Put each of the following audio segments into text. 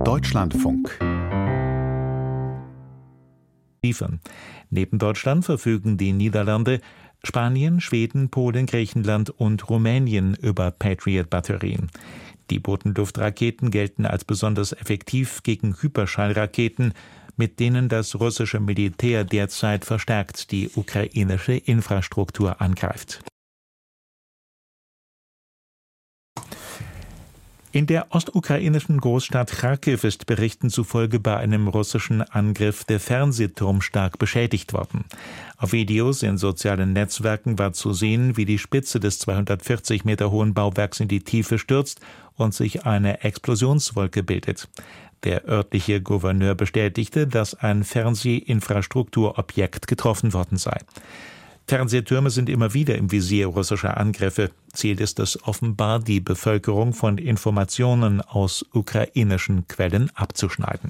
Deutschlandfunk. Neben Deutschland verfügen die Niederlande, Spanien, Schweden, Polen, Griechenland und Rumänien über Patriot-Batterien. Die Bodenluftraketen gelten als besonders effektiv gegen Hyperschallraketen, mit denen das russische Militär derzeit verstärkt die ukrainische Infrastruktur angreift. In der ostukrainischen Großstadt Charkiw ist Berichten zufolge bei einem russischen Angriff der Fernsehturm stark beschädigt worden. Auf Videos in sozialen Netzwerken war zu sehen, wie die Spitze des 240 Meter hohen Bauwerks in die Tiefe stürzt und sich eine Explosionswolke bildet. Der örtliche Gouverneur bestätigte, dass ein Fernsehinfrastrukturobjekt getroffen worden sei. Fernsehtürme sind immer wieder im Visier russischer Angriffe. Ziel ist es offenbar, die Bevölkerung von Informationen aus ukrainischen Quellen abzuschneiden.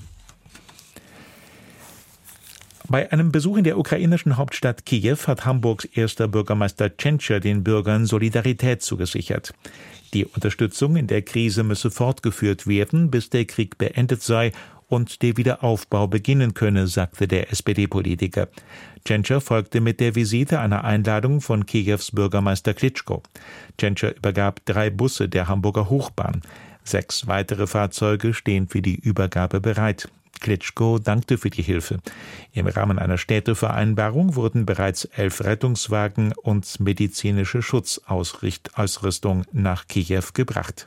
Bei einem Besuch in der ukrainischen Hauptstadt Kiew hat Hamburgs erster Bürgermeister Tschentscher den Bürgern Solidarität zugesichert. Die Unterstützung in der Krise müsse fortgeführt werden, bis der Krieg beendet sei und der Wiederaufbau beginnen könne, sagte der SPD-Politiker. Tschentscher folgte mit der Visite einer Einladung von Kiews Bürgermeister Klitschko. Tschentscher übergab 3 Busse der Hamburger Hochbahn. 6 weitere Fahrzeuge stehen für die Übergabe bereit. Klitschko dankte für die Hilfe. Im Rahmen einer Städtevereinbarung wurden bereits 11 Rettungswagen und medizinische Schutzausrüstung nach Kiew gebracht.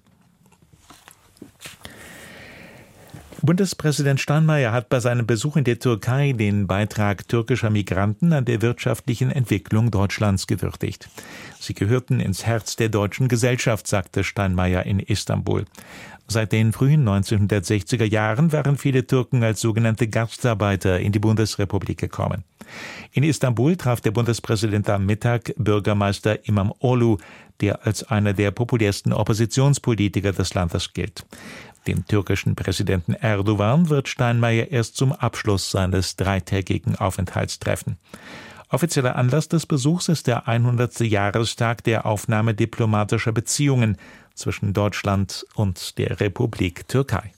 Bundespräsident Steinmeier hat bei seinem Besuch in der Türkei den Beitrag türkischer Migranten an der wirtschaftlichen Entwicklung Deutschlands gewürdigt. Sie gehörten ins Herz der deutschen Gesellschaft, sagte Steinmeier in Istanbul. Seit den frühen 1960er Jahren waren viele Türken als sogenannte Gastarbeiter in die Bundesrepublik gekommen. In Istanbul traf der Bundespräsident am Mittag Bürgermeister İmamoğlu, der als einer der populärsten Oppositionspolitiker des Landes gilt. Den türkischen Präsidenten Erdogan wird Steinmeier erst zum Abschluss seines 3-tägigen Aufenthalts treffen. Offizieller Anlass des Besuchs ist der 100. Jahrestag der Aufnahme diplomatischer Beziehungen zwischen Deutschland und der Republik Türkei.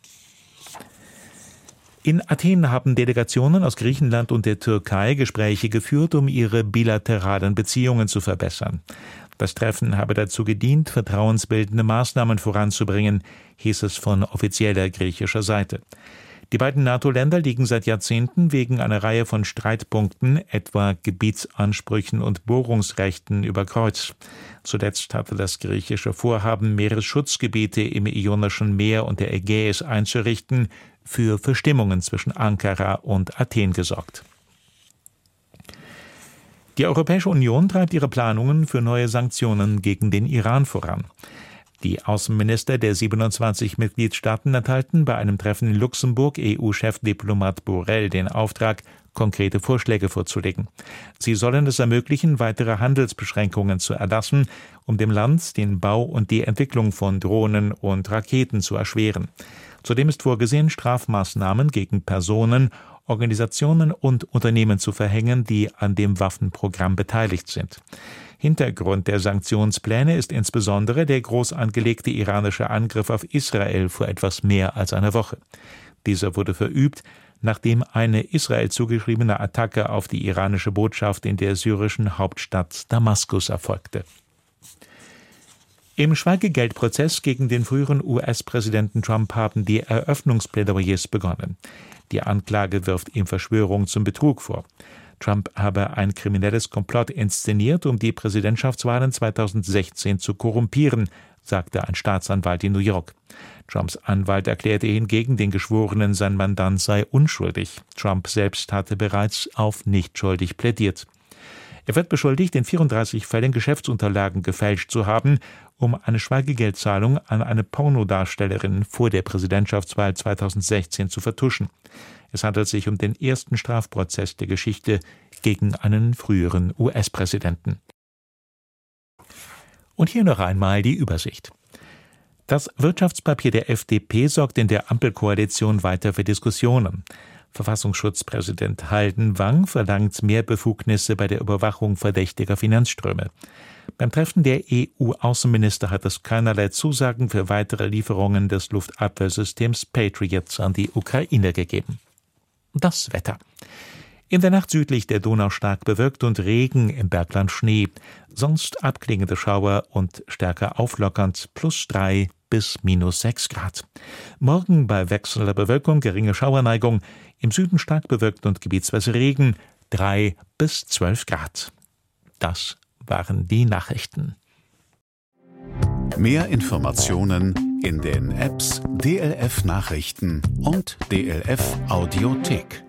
In Athen haben Delegationen aus Griechenland und der Türkei Gespräche geführt, um ihre bilateralen Beziehungen zu verbessern. Das Treffen habe dazu gedient, vertrauensbildende Maßnahmen voranzubringen, hieß es von offizieller griechischer Seite. Die beiden NATO-Länder liegen seit Jahrzehnten wegen einer Reihe von Streitpunkten, etwa Gebietsansprüchen und Bohrungsrechten, über Kreuz. Zuletzt hatte das griechische Vorhaben, Meeresschutzgebiete im Ionischen Meer und der Ägäis einzurichten, für Verstimmungen zwischen Ankara und Athen gesorgt. Die Europäische Union treibt ihre Planungen für neue Sanktionen gegen den Iran voran. Die Außenminister der 27 Mitgliedstaaten erteilten bei einem Treffen in Luxemburg EU-Chefdiplomat Borrell den Auftrag, konkrete Vorschläge vorzulegen. Sie sollen es ermöglichen, weitere Handelsbeschränkungen zu erlassen, um dem Land den Bau und die Entwicklung von Drohnen und Raketen zu erschweren. Zudem ist vorgesehen, Strafmaßnahmen gegen Personen, Organisationen und Unternehmen zu verhängen, die an dem Waffenprogramm beteiligt sind. Hintergrund der Sanktionspläne ist insbesondere der groß angelegte iranische Angriff auf Israel vor etwas mehr als einer Woche. Dieser wurde verübt, nachdem eine Israel zugeschriebene Attacke auf die iranische Botschaft in der syrischen Hauptstadt Damaskus erfolgte. Im Schweigegeldprozess gegen den früheren US-Präsidenten Trump haben die Eröffnungsplädoyers begonnen. Die Anklage wirft ihm Verschwörung zum Betrug vor. Trump habe ein kriminelles Komplott inszeniert, um die Präsidentschaftswahlen 2016 zu korrumpieren, sagte ein Staatsanwalt in New York. Trumps Anwalt erklärte hingegen den Geschworenen, sein Mandant sei unschuldig. Trump selbst hatte bereits auf nicht schuldig plädiert. Er wird beschuldigt, in 34 Fällen Geschäftsunterlagen gefälscht zu haben, um eine Schweigegeldzahlung an eine Pornodarstellerin vor der Präsidentschaftswahl 2016 zu vertuschen. Es handelt sich um den ersten Strafprozess der Geschichte gegen einen früheren US-Präsidenten. Und hier noch einmal die Übersicht. Das Wirtschaftspapier der FDP sorgt in der Ampelkoalition weiter für Diskussionen. Verfassungsschutzpräsident Haldenwang verlangt mehr Befugnisse bei der Überwachung verdächtiger Finanzströme. Beim Treffen der EU-Außenminister hat es keinerlei Zusagen für weitere Lieferungen des Luftabwehrsystems Patriot an die Ukraine gegeben. Das Wetter. In der Nacht südlich der Donau stark bewölkt und Regen, im Bergland Schnee. Sonst abklingende Schauer und stärker auflockernd +3 bis -6 Grad. Morgen bei wechselnder Bewölkung geringe Schauerneigung, im Süden stark bewölkt und gebietsweise Regen, 3 bis 12 Grad. Das waren die Nachrichten. Mehr Informationen in den Apps DLF Nachrichten und DLF Audiothek.